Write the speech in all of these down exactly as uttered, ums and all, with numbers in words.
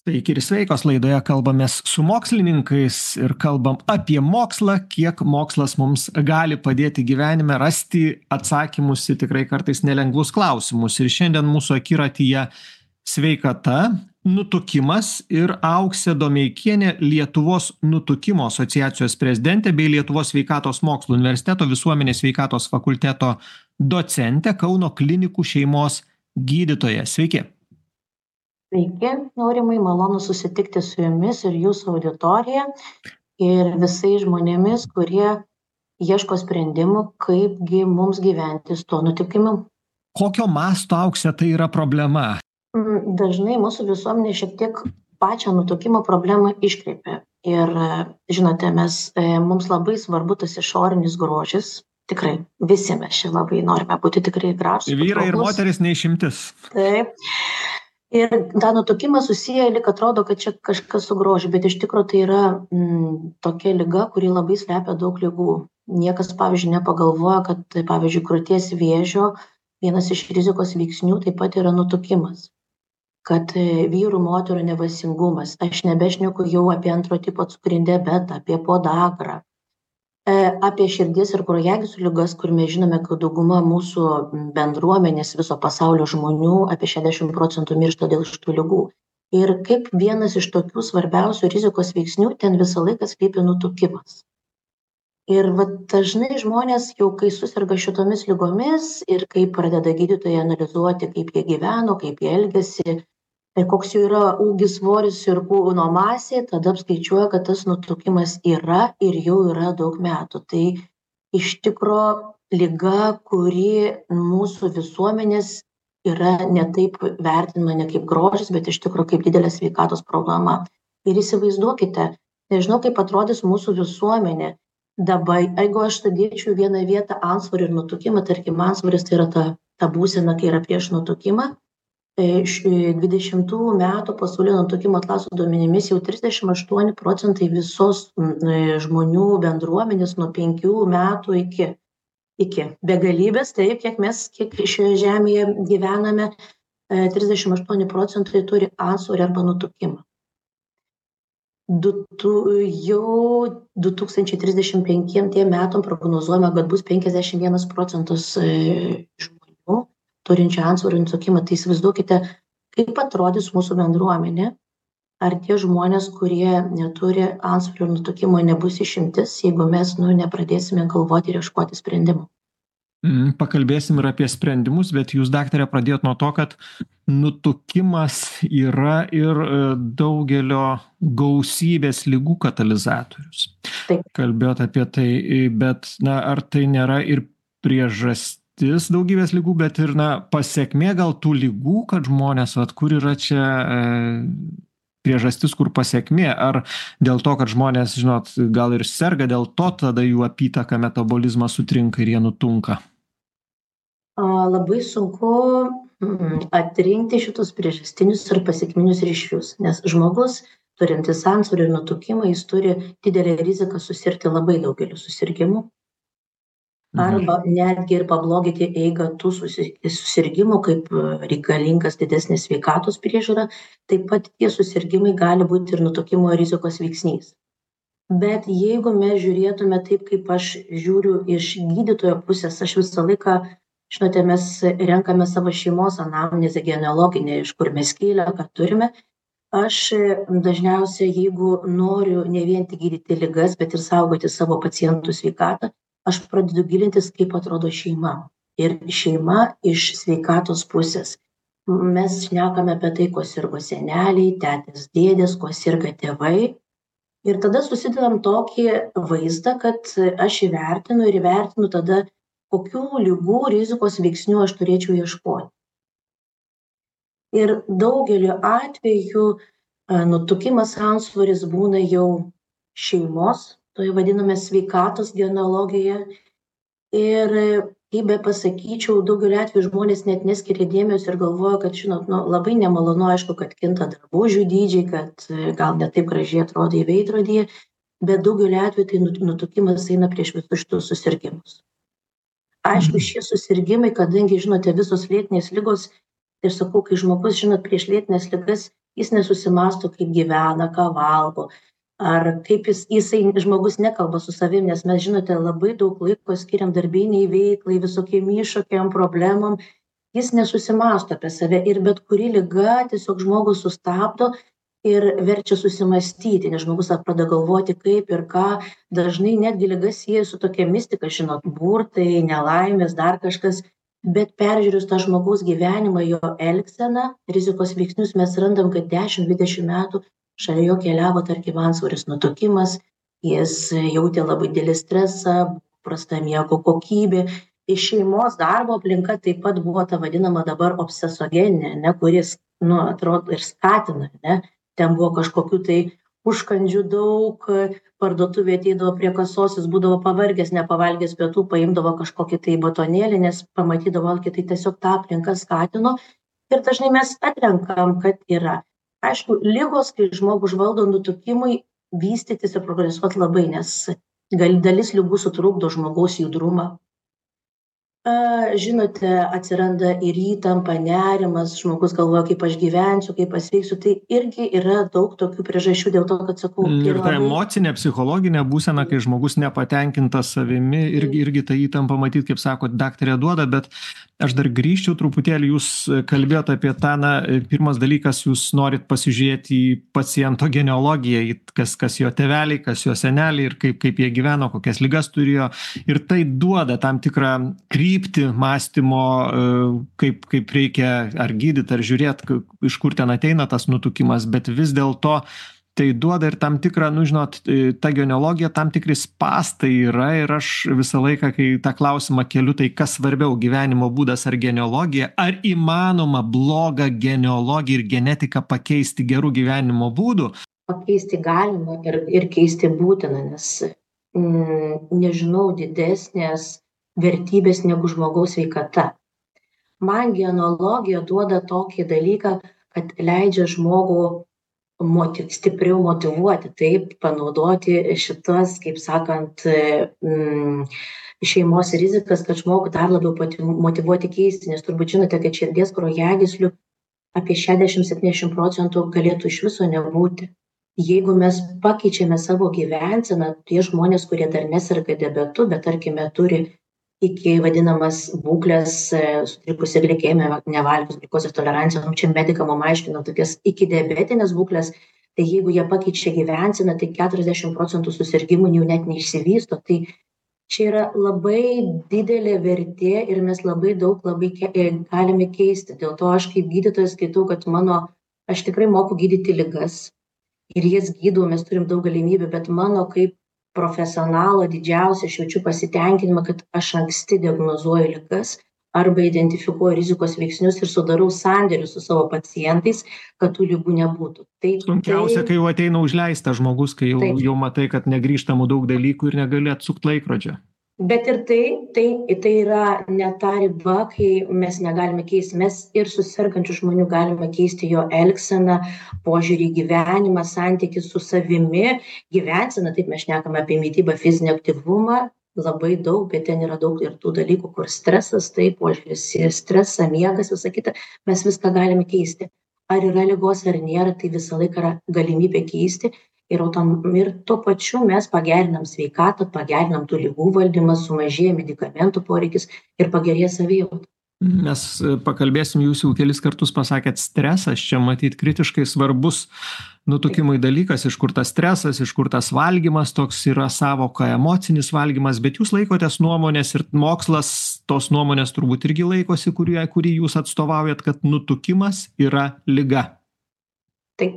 Sveiki ir sveikos, laidoje kalbamės su mokslininkais ir kalbam apie mokslą, kiek mokslas mums gali padėti gyvenime rasti atsakymus į tikrai kartais nelengvus klausimus. Ir šiandien mūsų akiratyje sveikata, nutukimas ir Auksė Domeikienė, Lietuvos nutukimo asociacijos prezidentė bei Lietuvos sveikatos mokslų universiteto visuomenės sveikatos fakulteto docentė, Kauno klinikų šeimos gydytoja. Sveiki. Sveiki, Aurimai, malonu susitikti su jumis ir jūsų auditorija ir visais žmonėmis, kurie ieško sprendimų, kaipgi mums gyventi su tuo nutukimu. Kokio masto, Auksė, tai yra problema? Dažnai mūsų visuomenė šiek tiek pačią nutukimo problemą iškreipia. Ir žinote, mes, mums labai svarbu tas išorinis grožis. Tikrai, visi mes čia labai norime būti tikrai gražūs. Vyrai ir moteris neišimtis. Taip. Ir tą nutukimą susiję, lyg atrodo, kad čia kažkas su grožiu, bet iš tikrųjų tai yra mm, tokia liga, kuri labai slepia daug ligų. Niekas, pavyzdžiui, nepagalvoja, kad, pavyzdžiui, krūties vėžio vienas iš rizikos veiksnių taip pat yra nutukimas. Kad vyrų, moterų nevaisingumas. Aš nebešneku jau apie antro tipo cukrinį diabetą, apie podagrą, apie širdies ir kraujagyslių ligas, kur mes žinome, kad dauguma mūsų bendruomenės viso pasaulio žmonių, apie šešiasdešimt procentų miršta dėl šitų ligų. Ir kaip vienas iš tokių svarbiausių rizikos veiksnių, ten visą laiką slypi nutukimas. Ir va, dažnai žmonės jau, kai susirga šitomis ligomis ir kai pradeda gydytojai analizuoti, kaip jie gyveno, kaip jie elgėsi, koks jų yra ūgis, svoris ir kūno masė, tada apskaičiuoja, kad tas nutukimas yra ir jau yra daug metų. Tai iš tikro liga, kuri mūsų visuomenės yra ne taip vertinama, ne kaip grožis, bet iš tikro kaip didelė sveikatos problema. Ir įsivaizduokite, nežinau, kaip atrodys mūsų visuomenė. Dabar, jeigu aš sudėčiau vieną vietą antsvorį ir nutukimą, tarkim, antsvoris tai yra ta, ta būsena, kai yra prieš nutukimą, dvidešimtų metų pasaulinio nutukimo atlaso duomenimis jau trisdešimt aštuoni procentai visos žmonių bendruomenės nuo penkių metų iki, iki begalybės, taip, kiek mes kiek šioje žemėje gyvename, trisdešimt aštuoni procentai turi antsvorį arba nutukimą. Du, tu, jau du tūkstančiai trisdešimt penktiem metam prognozuojama, kad bus penkiasdešimt vienas procentas žmonių turinčių antsvorį ir nutukimą. Tai įsivaizduokite, kaip atrodys mūsų bendruomenė, ar tie žmonės, kurie neturi antsvorio ir nutukimo, nebus išimtis, jeigu mes nu, nepradėsime galvoti ir ieškoti sprendimų. Pakalbėsim ir apie sprendimus, bet jūs, daktarė, pradėjot nuo to, kad nutukimas yra ir daugelio gausybės ligų katalizatorius. Taip. Kalbėjot apie tai, bet na, ar tai nėra ir priežastis daugybės ligų, bet ir na, pasekmė gal tų ligų, kad žmonės, vat, kur yra čia e, priežastis, kur pasekmė, ar dėl to, kad žmonės, žinot, gal ir serga, dėl to tada jų apytaka, metabolizmas sutrinka ir jie nutunka? Labai sunku atrinkti šitus priežastinius ir pasekminius ryšius, nes žmogus, turintis antsvorį ir nutukimą, jis turi didelę riziką susirgti labai daugeliu susirgimų. Arba netgi ir pabloginti eigą tų susirgymų, kaip reikalingas didesnės sveikatos priežiūra, taip pat tie susirgymai gali būti ir nutukimo rizikos veiksnys. Bet jeigu mes žiūrėtume taip, kaip aš žiūriu iš gydytojo pusės, aš visą laiką, žinote, mes renkame savo šeimos anamnezę genealoginę, iš kur mes kilę, ką turime. Aš dažniausiai, jeigu noriu ne vien tik gydyti ligas, bet ir saugoti savo pacientų sveikatą, aš pradedu gilintis, kaip atrodo šeima. Ir šeima iš sveikatos pusės. Mes šnekame apie tai, ko sirgo seneliai, tetės, dėdės, ko sirga tėvai. Ir tada susidedam tokį vaizdą, kad aš įvertinu ir įvertinu tada, kokių ligų rizikos veiksnių aš turėčiau ieškoti. Ir daugeliu atveju nutukimas, antsvoris būna jau šeimos, toje vadiname sveikatos genealogijoje. Ir kaip be pasakyčiau, daugeliu atveju žmonės net neskiria dėmesio ir galvoja, kad, žinot, nu, labai nemalonu, aišku, kad kinta drabužių dydžiai, kad gal ne taip gražiai atrodo į veidrodį, bet daugeliu atveju tai nutukimas eina prieš visus šitus susirgimus. Aišku, šie susirgimai, kadangi, žinote, visos lėtinės ligos, tai aš sakau, kai žmogus, žinot, prieš lėtinės ligas jis nesusimąsto, kaip gyvena, ką valgo, ar kaip jis, jisai, žmogus nekalba su savim, nes mes, žinote, labai daug laiko skiriam darbiniai veiklai, visokiem iššūkiam, problemom, jis nesusimąsto apie save ir bet kuri liga tiesiog žmogus sustabdo ir verčia susimąstyti, nes žmogus pradeda galvoti, kaip ir ką, dažnai netgi ligas sieja su tokia mistika, žinot, burtai, nelaimės, dar kažkas, bet peržiūrėjus tą žmogaus gyvenimą, jo elgseną, rizikos veiksnius, mes randam, kad dešimt dvidešimt metų šalia jo keliavo, tarkim, antsvoris, nutukimas, jis jautė labai didelį stresą, prasta miego kokybė, iš šeimos darbo aplinka taip pat buvo ta vadinama dabar obsesogeninė, ne, kuris, nu, atrodo ir skatina, ne, ten buvo kažkokių tai užkandžių daug, parduotuvė ateidavo prie kasos, jis būdavo pavargęs, nepavalgęs pietų, paimdavo kažkokį tai batonėlį, nes pamatydavo, kad tai tiesiog tą aplinką skatino ir dažnai mes atrenkam, kad yra. Aišku, ligos, kai žmogų užvaldo nutukimui, vystytis ir progresuoti labai, nes gal dalis ligų sutrukdo žmogaus judrumą. Žinote, atsiranda ir įtampa, nerimas, žmogus galvoja, kaip aš gyvensiu, kaip pasveiksiu, tai irgi yra daug tokių priežasčių, dėl to, kad sakau. Ir ta emocinė, psichologinė būsena, kai žmogus nepatenkintas savimi, irgi, irgi ta įtampa, matyt, kaip sako, daktarė duoda, bet aš dar grįžčiau truputėlį, jūs kalbėjote apie tą, na, pirmas dalykas, jūs norit pasižiūrėti į paciento genealogiją, į kas, kas jo tėveliai, kas jo seneliai ir kaip, kaip jie gyveno, kokias ligas turėjo, ir tai duoda tam tikrą kryptį mąstymo, kaip, kaip reikia ar gydyti, ar žiūrėti, iš kur ten ateina tas nutukimas, bet vis dėlto tai duoda ir tam tikrą, nu, žinot, ta genealogija, tam tikri spąstai yra ir aš visą laiką, kai tą klausimą keliu, tai kas svarbiau, gyvenimo būdas ar genealogija, ar įmanoma blogą genealogiją ir genetiką pakeisti gerų gyvenimo būdų? Pakeisti galima ir, ir keisti būtina, nes mm, nežinau didesnės vertybės negu žmogaus sveikata. Man genealogija duoda tokį dalyką, kad leidžia žmogų motiv, stipriau motyvuoti, taip, panaudoti šitas, kaip sakant, mm, šeimos rizikas, kad žmogų dar labiau motyvuoti keisti, nes turbūt žinote, kad širdies kraujagyslių apie šešiasdešimt septyniasdešimt procentų galėtų iš viso nebūti. Jeigu mes pakeičiame savo gyvenseną, tie žmonės, kurie dar neserga diabetu, bet tarkime turi iki vadinamas būklės, sutrikusi glikemija, nevalgius, gliukozės tolerancija, nu čia medikam mum aiškino tokias iki diabetinės būklės, tai jeigu jie pakeičia gyvenseną, tai keturiasdešimt procentų susirgimų jau net neišsivysto, tai čia yra labai didelė vertė ir mes labai daug labai ke galime keisti. Dėl to aš kaip gydytojas skaitau, kad mano, aš tikrai moku gydyti ligas ir jas gydau, mes turim daug galimybių, bet mano kaip profesionalo didžiausia, aš jaučiu pasitenkinimą, kad aš anksti diagnozuoju ligas arba identifikuoju rizikos veiksnius ir sudarau sandėrius su savo pacientais, kad tų ligų nebūtų. Tai, sunkiausia, tai, kai jau ateina užleistas žmogus, kai jau, taip. jau matai, kad negrįžtamų daug dalykų ir negali atsukti laikrodžio. Bet ir tai, tai, tai yra ne ta riba, kai mes negalime keisti. Mes ir su sergančiu žmonių galime keisti jo elgseną, požiūrį į gyvenimą, santykį su savimi, gyvenseną, taip mes šnekame apie mitybą, fizinį aktyvumą, labai daug, bet ten yra daug ir tų dalykų, kur stresas, taip, požiūris į stresą, miegas, visą kitą, mes viską galime keisti. Ar yra ligos ar nėra, tai visą laiką yra galimybė keisti. Ir, autom, ir tuo pačiu mes pagerinam sveikatą, pagerinam tų ligų valdymą, sumažėja medikamentų poreikis ir pagerėja savijauta. Mes pakalbėsim, jūs jau kelis kartus pasakėt stresas, čia matyt kritiškai svarbus nutukimui dalykas, iš kur tas stresas, iš kur tas valgymas, toks yra savoka emocinis valgymas, bet jūs laikotės nuomonės ir mokslas tos nuomonės turbūt irgi laikosi, kurį, kurį jūs atstovaujat, kad nutukimas yra liga. Taip.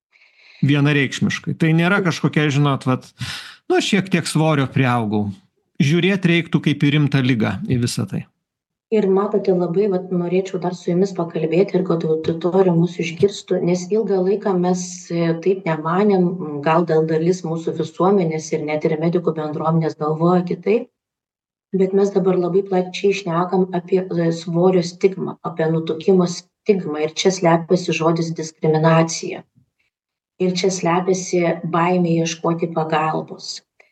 Vienareikšmiškai. Tai nėra kažkokia, žinot, vat, nu, šiek tiek svorio priaugau. Žiūrėti reiktų kaip į rimtą ligą į visą tai. Ir matote, labai vat, norėčiau dar su jumis pakalbėti ir kad auditorija mūsų išgirstų, nes ilgą laiką mes taip nemanėm, gal dėl dalis mūsų visuomenės ir net ir medikų bendruomenės galvoja kitaip, bet mes dabar labai plačiai šnekam apie svorio stigmą, apie nutukimo stigmą ir čia slepiasi žodis diskriminacija. Ir čia slepiasi baimė ieškoti pagalbos,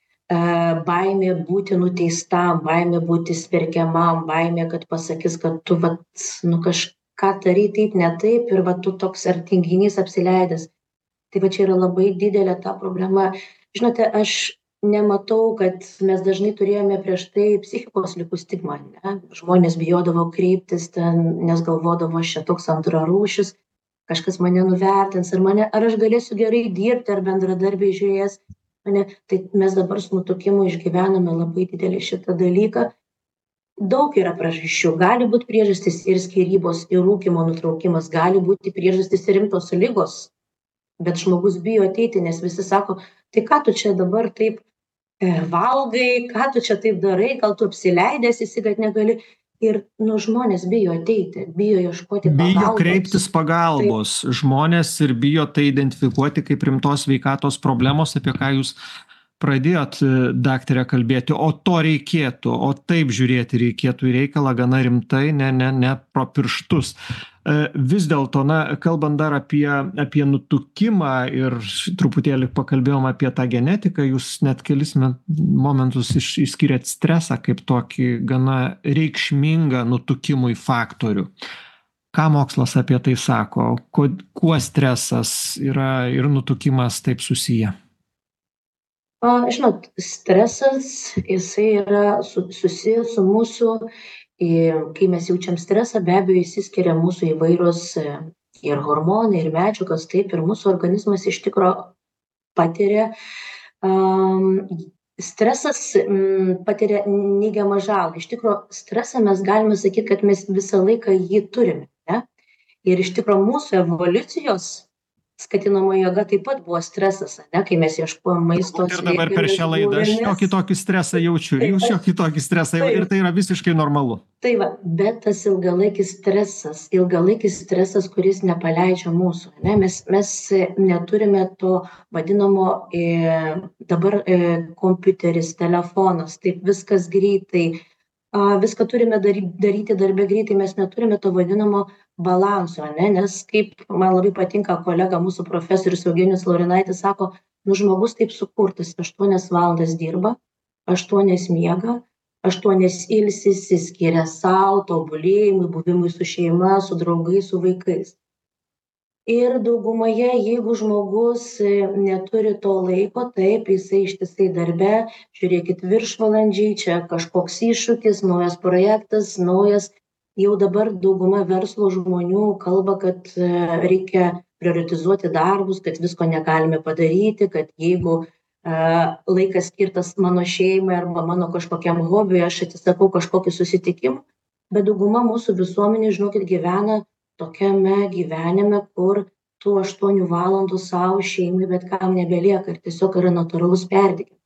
baimė būti nuteistam, baimė būti smerkiamam, baimė, kad pasakys, kad tu vat, nu, kaž, ką darai taip, ne taip ir va tu toks ar tinginys apsileidęs. Tai va čia yra labai didelė ta problema. Žinote, aš nematau, kad mes dažnai turėjome prieš tai psichikos ligų stigmą, ne? Žmonės bijodavo kreiptis ten, nes galvodavo, aš čia toks antrarūšis, kažkas mane nuvertins, ar, mane, ar aš galėsiu gerai dirbti, ar bendradarbiai žiūrės mane. Tai mes dabar su nutukimu išgyvename labai didelį šitą dalyką. Daug yra priežasčių. Gali būti priežastys ir skyrybos, ir rūkymo nutraukimas, gali būti priežastys ir rimtos ligos. Bet žmogus bijo ateiti, nes visi sako, tai ką tu čia dabar taip e, valgai, ką tu čia taip darai, gal tu apsileidęs esi, kad negali. Ir nu, žmonės bijo ateiti, bijo ieškoti pagalbos. Bijo kreiptis pagalbos. Taip. Žmonės ir bijo tai identifikuoti kaip rimtos sveikatos problemos, apie ką jūs pradėjot, daktare, kalbėti. O to reikėtų, o taip žiūrėti reikėtų į reikalą gana rimtai, ne, ne, ne pro pirštus. Vis dėlto, na, kalbant dar apie, apie nutukimą ir truputėlį pakalbėjom apie tą genetiką, jūs net kelis momentus iš, išskyrėt stresą kaip tokį gana reikšmingą nutukimui faktorių. Ką mokslas apie tai sako? Kuo, kuo stresas yra ir nutukimas taip susiję? O, žinot, stresas, jisai yra su, susijęs su mūsų, ir kai mes jaučiam stresą, be abejo įsiskiria mūsų įvairios ir hormonai, ir medžiagos, taip, ir mūsų organizmas iš tikro patiria, um, stresas um, patiria neigiamą žalą. Iš tikro, stresą mes galime sakyti, kad mes visą laiką jį turime, ne? Ir iš tikro mūsų evoliucijos skatinamoji jėga taip pat buvo stresas, ne, kai mes ieškojom maisto. Ir dabar per šią laidą aš šiokį tokį stresą jaučiu, ir jūs šiokį tokį stresą jaučiu, ir tai yra visiškai normalu. Tai va, bet tas ilgalaikis stresas, ilgalaikis stresas, kuris nepaleidžia mūsų, ne, mes, mes neturime to vadinamo e, dabar e, kompiuteris, telefonas, taip viskas greitai, a, viską turime daryti, daryti darbę greitai, mes neturime to vadinamo balanso, ne? Nes kaip man labai patinka kolega, mūsų profesorius Eugenijus Laurinaitis sako, nu žmogus taip sukurtas, aštuonias valandas dirba, aštuonias miega, aštuonias ilsisi, skiria savo, tobulėjimui, buvimui su šeima, su draugais, su vaikais. Ir daugumoje, jeigu žmogus neturi to laiko, taip, jisai ištisai darbe, žiūrėkit viršvalandžiai, čia kažkoks iššūkis, naujas projektas, naujas. Jau dabar dauguma verslo žmonių kalba, kad reikia prioritizuoti darbus, kad visko negalime padaryti, kad jeigu uh, laikas skirtas mano šeimai arba mano kažkokiam hobiui, aš atsisakau kažkokį susitikimą, bet dauguma mūsų visuomenė, žinokit, gyvena tokiame gyvenime, kur tų aštuonių valandų savo šeimai, bet kam nebelieka ir tiesiog yra natūralus perdegimas.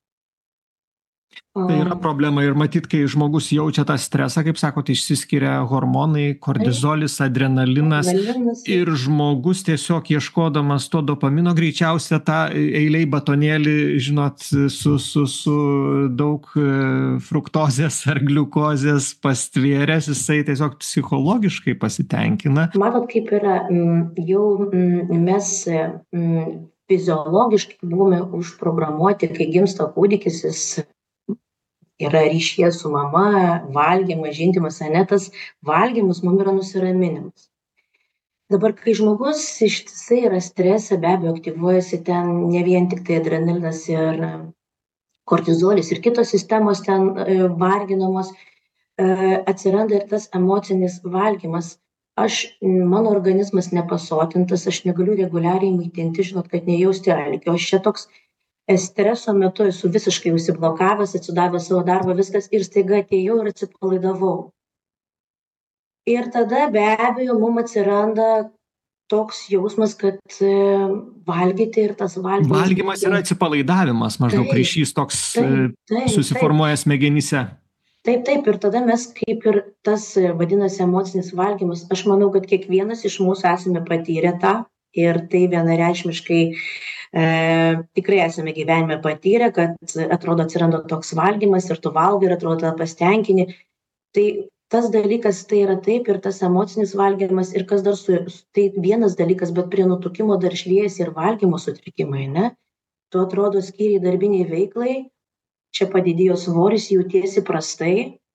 Tai yra problema ir matyt, kai žmogus jaučia tą stresą, kaip sakot, išsiskiria hormonai, kortizolis, adrenalinas, adrenalinas ir žmogus tiesiog ieškodamas to dopamino greičiausia tą eiliai batonėlį, žinot, su, su, su daug fruktozės ar gliukozės pastvėręs, jisai tiesiog psichologiškai pasitenkina. Matot, kaip yra, jau mes fiziologiškai buvome užprogramuoti, kai gimsta kūdikis, jis yra ryšyje su mama, valgymas, žindymas, ane, tas valgymas mums yra nusiraminimas. Dabar, kai žmogus ištisai yra strese, be abejo, aktyvuojasi ten ne vien tik tai adrenalinas ir kortizolis ir kitos sistemos ten varginamos, atsiranda ir tas emocinis valgymas. Aš, mano organizmas nepasotintas, aš negaliu reguliariai maitinti, žinot, kad nejausti alkio. Aš čia toks streso metu esu visiškai užsiblokavęs, atsidavęs savo darbą, viskas, ir staiga atėjau ir atsipalaidavau. Ir tada be abejo mums atsiranda toks jausmas, kad e, valgyti ir tas valgymas. Valgymas yra atsipalaidavimas, maždaug taip, ryšys toks taip, taip, susiformuoja taip. Smegenyse. Taip, taip, ir tada mes kaip ir tas vadinasi emocinis valgymas. Aš manau, kad kiekvienas iš mūsų esame patyrę tą ir tai vienareikšmiškai E, tikrai esame gyvenime patyrę, kad atrodo atsiranda toks valgymas ir tu valgai ir atrodo pasitenkini. Tai tas dalykas tai yra taip ir tas emocinis valgymas ir kas dar su, tai vienas dalykas, bet prie nutukimo dar šliejasi ir valgymo sutrikimai, ne? Tu atrodo skyriai darbiniai veiklai, čia padidėjo svoris, jautiesi prastai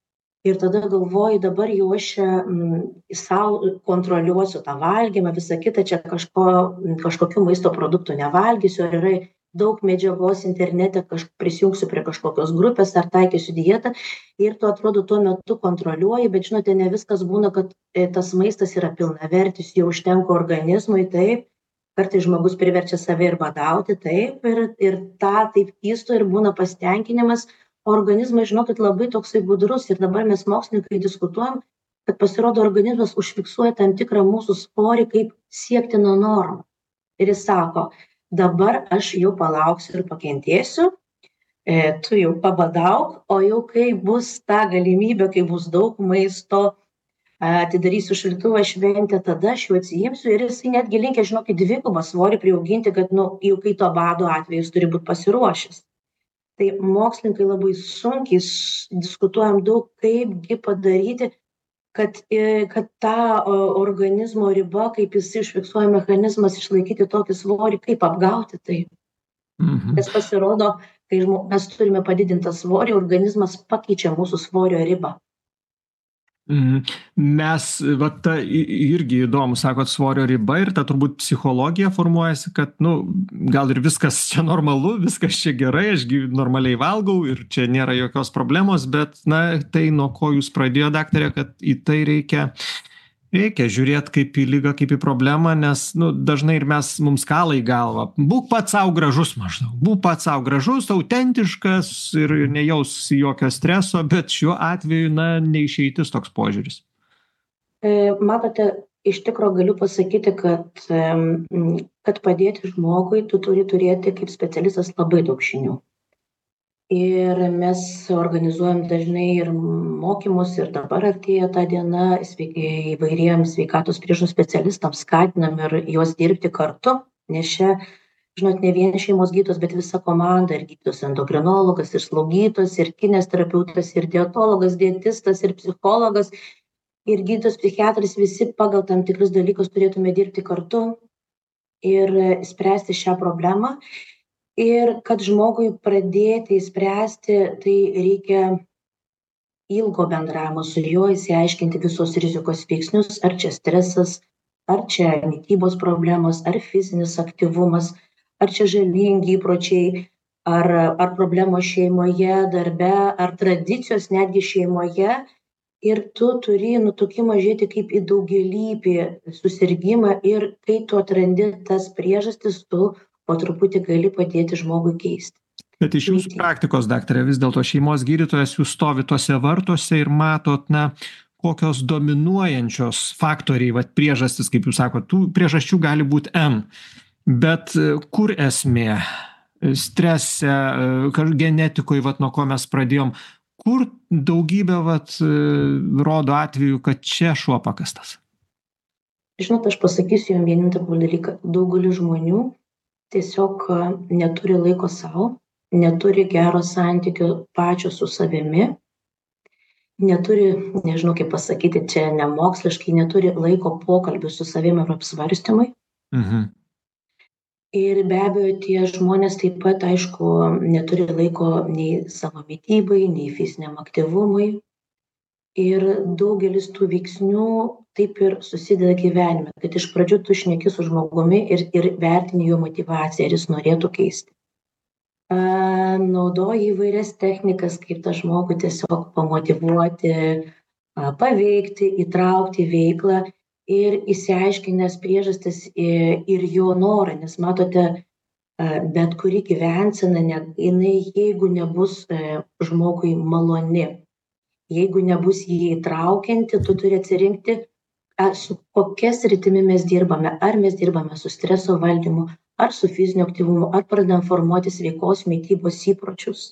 Ir tada galvoju, dabar jau aš mm, savo kontroliuosiu tą valgymą, visą kitą, čia kažko, kažkokių maisto produktų nevalgysiu, ar yra daug medžiagos internete, kaž, prisijungsiu prie kažkokios grupės, ar taikysiu dietą. Ir tu atrodo tuo metu kontroliuoji, bet žinote, ne viskas būna, kad e, tas maistas yra pilnavertis, jau užtenka organizmui, taip. Kartais žmogus priverčia save ir badauti, taip, ir, ir tą taip įsto ir būna pasitenkinimas. Organizmas, žinokit, labai toksai gudrus ir dabar mes mokslininkai diskutuojam, kad pasirodo organizmas užfiksuoja tam tikrą mūsų svorį kaip siektiną normą. Ir jis sako, dabar aš jau palauksiu ir pakentėsiu, e, tu jau pabadauk, o jau kai bus ta galimybė, kai bus daug maisto, atidarysiu šaldytuvą šventę, tada aš jau atsiimsiu ir jisai netgi linkia, žinokit, dvigubą svorį priauginti, kad, nu, jau kai to bado atveju jis turi būti pasiruošęs. Tai mokslininkai labai sunkiai diskutuojam daug, kaipgi padaryti, kad, kad tą organizmo ribą, kaip jis išfiksuoja mechanizmas, išlaikyti tokį svorį, kaip apgauti tai. Mhm. Nes pasirodo, kai mes turime padidintą svorį, organizmas pakeičia mūsų svorio ribą. Mes, va, ta irgi įdomu, sakot, svorio riba ir ta turbūt psichologija formuojasi, kad, nu, gal ir viskas čia normalu, viskas čia gerai, aš normaliai valgau ir čia nėra jokios problemos, bet, na, tai nuo ko jūs pradėjo, daktarė, kad į tai reikia, reikia žiūrėti kaip į ligą, kaip į problemą, nes, nu, dažnai ir mes mums kala į galvą. Būk pats savo gražus maždaug, būk pats savo gražus, autentiškas ir nejaus jokio streso, bet šiuo atveju, na, neišeitis toks požiūris. Matote, iš tikro galiu pasakyti, kad, kad padėti žmogui, tu turi turėti kaip specialistas labai daug žinių. Ir mes organizuojam dažnai ir mokymus, ir dabar artėja ta diena įvairiems sveikatos priežiūros specialistams, skatinam ir juos dirbti kartu, nes čia, žinot, ne vien šeimos gydytojas, bet visa komanda, ir gydytojas endokrinologas, ir slaugytojas, ir kineziterapeutas, ir dietologas, dietistas, ir psichologas, ir gydytojas psichiatras, visi pagal tam tikrus dalykus turėtume dirbti kartu ir spręsti šią problemą. Ir kad žmogui pradėti spręsti, tai reikia ilgo bendravimo su juo, įsiaiškinti visos rizikos veiksnius, ar čia stresas, ar čia mitybos problemos, ar fizinis aktyvumas, ar čia žalingi įpročiai, ar, ar problemos šeimoje, darbe, ar tradicijos netgi šeimoje. Ir tu turi nutukimą žiūrėti kaip į daugelįpį susirgymą ir kai tu atrandi tas priežastis, tu po truputį gali padėti žmogui keisti. Bet iš jūsų praktikos, daktarė, vis dėlto šeimos gydytojas, jūs stovi tose vartuose ir matot, na, kokios dominuojančios faktoriai, vat, priežastis, kaip jūs sakote, tų priežasčių gali būti N. Bet kur esmė? Strese, genetikoje, vat, nuo ko mes pradėjom, kur daugybė, vat, rodo atveju, kad čia šuo pakastas? Žinot, aš pasakysiu jums vienintelį dalyką. Daugelis žmonių tiesiog neturi laiko savo, neturi gero santykio pačio su savimi, neturi, nežinau kaip pasakyti, čia nemoksliškai, neturi laiko pokalbių su savimi ar apsvarstymui. Mhm. Ir be abejo, tie žmonės taip pat, aišku, neturi laiko nei savo mitybai, nei fiziniam aktyvumui. Ir daugelis tų veiksnių taip ir susideda gyvenime, kad iš pradžių tu šneki su žmogumi ir, ir vertini jo motivaciją, ar jis norėtų keisti. A, naudoji įvairias technikas, kaip tą žmogų tiesiog pamotyvuoti, a, paveikti, įtraukti į veiklą ir įsiaiškinęs priežastis ir, ir jo norą, nes matote, a, bet kuri gyvensena, ne, jinai, jeigu nebus a, žmogui maloni, jeigu nebus jį įtraukianti, tu turi atsirinkti, ar su kokia sritimi mes dirbame, ar mes dirbame su streso valdymu, ar su fiziniu aktyvumu, ar pradedam formuoti sveikos mitybos įpročius.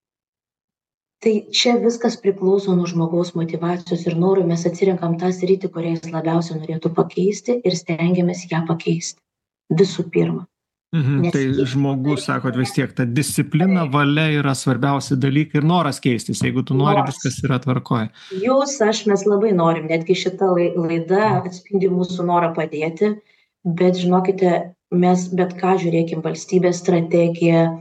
Tai čia viskas priklauso nuo žmogaus motyvacijos ir norų, mes atsirinkam tą sritį, kurią jis labiausiai norėtų pakeisti ir stengiamės ją pakeisti visų pirma. Mhm, tai žmogus, sakot, vis tiek ta disciplina, valia yra svarbiausi dalykai ir noras keistis, jeigu tu nori, noras. Viskas yra tvarkoje. Jūs, aš, mes labai norim, netgi šita laida atspindi mūsų norą padėti, bet žinokite, mes bet ką žiūrėkim, valstybės strategiją,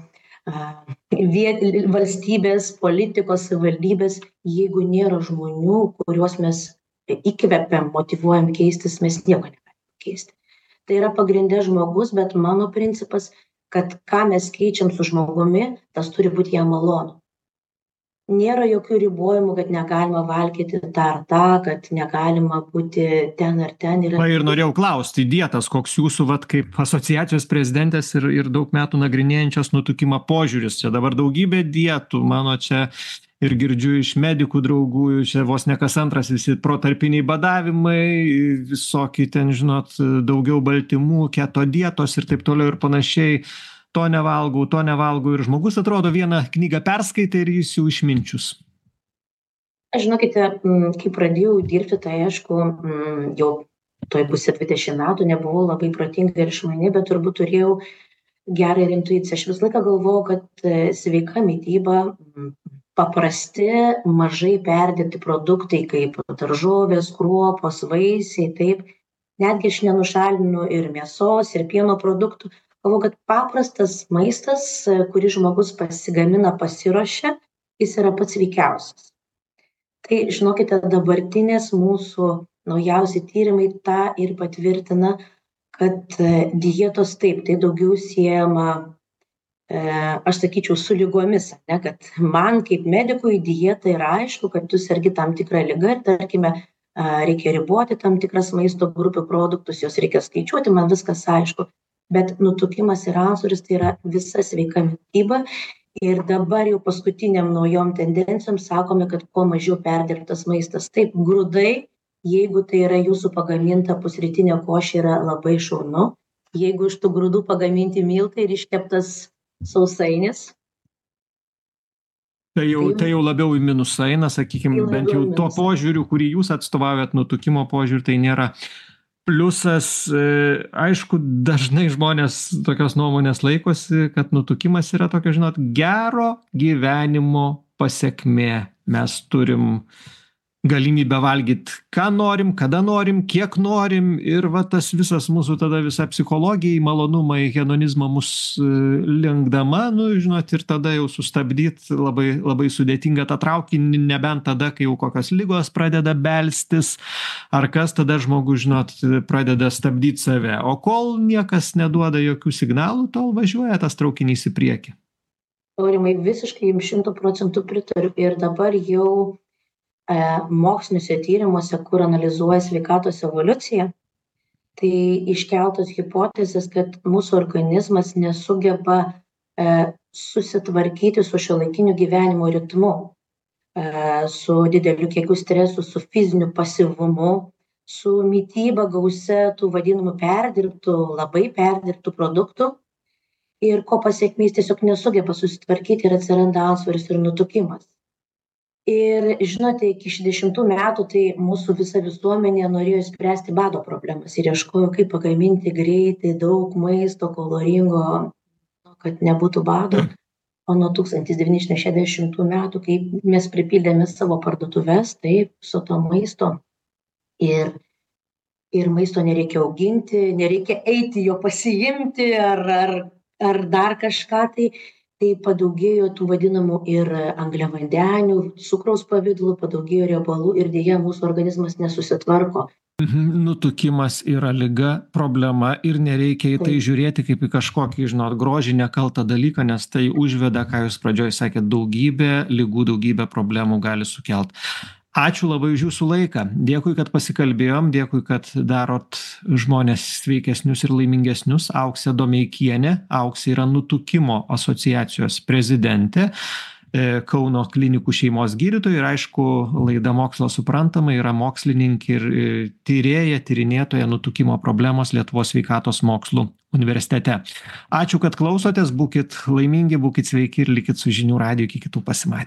viet, valstybės, politikos, savivaldybės, jeigu nėra žmonių, kuriuos mes įkvepiam, motyvuojam keistis, mes nieko negalime keisti. Tai yra pagrindė žmogus, bet mano principas, kad ką mes keičiam su žmogumi, tas turi būti jam malonu. Nėra jokių ribojimų, kad negalima valgyti tą ar tą, kad negalima būti ten ar ten. Yra... Va ir norėjau klausti, dietas, koks jūsų, vat, kaip asociacijos prezidentės ir, ir daug metų nagrinėjančios nutukimą požiūris. Čia dabar daugybė dietų, mano čia ir girdžiu iš medikų draugų, čia vos ne kas antras visi protarpiniai badavimai, visokie ten, žinot, daugiau baltymų, keto dietos ir taip toliau ir panašiai. To nevalgau, to nevalgau ir žmogus atrodo vieną knygą perskaitė ir jis jau išminčius. Žinokite, kai pradėjau dirbti, tai aišku, jau toj pusė dvidešimt metų nebuvau labai protinga ir išmani, bet turbūt turėjau gerą ir intuiciją. Aš visą laiką galvojau, kad sveika mityba, paprasti, mažai perdėti produktai kaip daržovės, kruopos, vaisiai, taip, netgi aš nenušalinu ir mėsos, ir pieno produktų. Galvoju, kad paprastas maistas, kurį žmogus pasigamina, pasiruošia, jis yra pats sveikiausias. Tai, žinokite, dabartinės mūsų naujausi tyrimai tą ir patvirtina, kad dietos taip, tai daugiau siejama, e, aš sakyčiau, su lygomis, ne, kad man kaip medikui dieta yra aišku, kad tu sergi tam tikrą ligą ir, tarkime, reikia riboti tam tikras maisto grupių produktus, jos reikia skaičiuoti, man viskas aišku. Bet nutukimas ir antsvoris tai yra visa sveika mityba ir dabar jau paskutiniam naujom tendencijom sakome, kad kuo mažiau perdirbtas maistas. Taip, grūdai, jeigu tai yra jūsų pagaminta pusrytinė košė, yra labai šaunu. Jeigu iš tų grūdų pagaminti miltai ir iškeptas sausainis. Tai jau, tai jau labiau į minusą eina, sakykime, bent jau to požiūriu, kurį jūs atstovaujat, nutukimo požiūriu, tai nėra. Pliusas, aišku, dažnai žmonės tokios nuomonės laikosi, kad nutukimas yra tokio, žinot, gero gyvenimo pasekmė. Mes turim galimybę valgyti, ką norim, kada norim, kiek norim ir va tas visas mūsų tada visa psichologija į malonumą, į hedonizmą mus linkdama, nu, žinot, ir tada jau sustabdyti labai, labai sudėtinga tą traukinį, nebent tada, kai jau kokios ligos pradeda belstis, ar kas tada žmogus, žinot, pradeda stabdyti save. O kol niekas neduoda jokių signalų, tol važiuoja tas traukinys į priekį. Aurimai, visiškai jums šimtų procentų pritariu ir dabar jau moksliniuose tyrimuose, kur analizuoja sveikatos evoliuciją, tai iškeltos hipotezės, kad mūsų organizmas nesugeba e, susitvarkyti su šiuolaikiniu gyvenimo ritmu, e, su dideliu kiekiu stresų, su fiziniu pasyvumu, su mityba gausia tų vadinamų perdirbtų, labai perdirbtų produktų ir ko pasekmės tiesiog nesugeba susitvarkyti ir atsiranda antsvoris ir nutukimas. Ir, žinote, iki šešiasdešimtų metų tai mūsų visa visuomenė norėjo spręsti bado problemas ir ieškojo, kaip pagaminti greitai daug maisto, kaloringo, kad nebūtų bado. O nuo tūkstantis devyni šimtai šešiasdešimtų metų, kai mes pripildėme savo parduotuves, taip, su to maisto ir, ir maisto nereikia auginti, nereikia eiti jo pasiimti ar, ar, ar dar kažką tai. Tai padaugėjo tų vadinamų ir angliavandenių, cukraus pavidalų, padaugėjo riebalų ir dėja mūsų organizmas nesusitvarko. Nutukimas yra liga, problema ir nereikia į tai žiūrėti kaip į kažkokį, žinot, grožį nekaltą dalyką, nes tai užveda, ką jūs pradžioj sakėt, daugybė ligų, daugybė problemų gali sukelt. Ačiū labai už jūsų laiką. Dėkui, kad pasikalbėjom, dėkui, kad darot žmonės sveikesnius ir laimingesnius. Auksė Domeikienė. Auksė yra nutukimo asociacijos prezidentė, Kauno klinikų šeimos gydytoja ir, aišku, laida Mokslo suprantama yra mokslininkė ir tyrėja, tyrinėtoja nutukimo problemos Lietuvos sveikatos mokslų universitete. Ačiū, kad klausotės, būkit laimingi, būkit sveiki ir likit su žinių radiju iki kitų pasimatymų.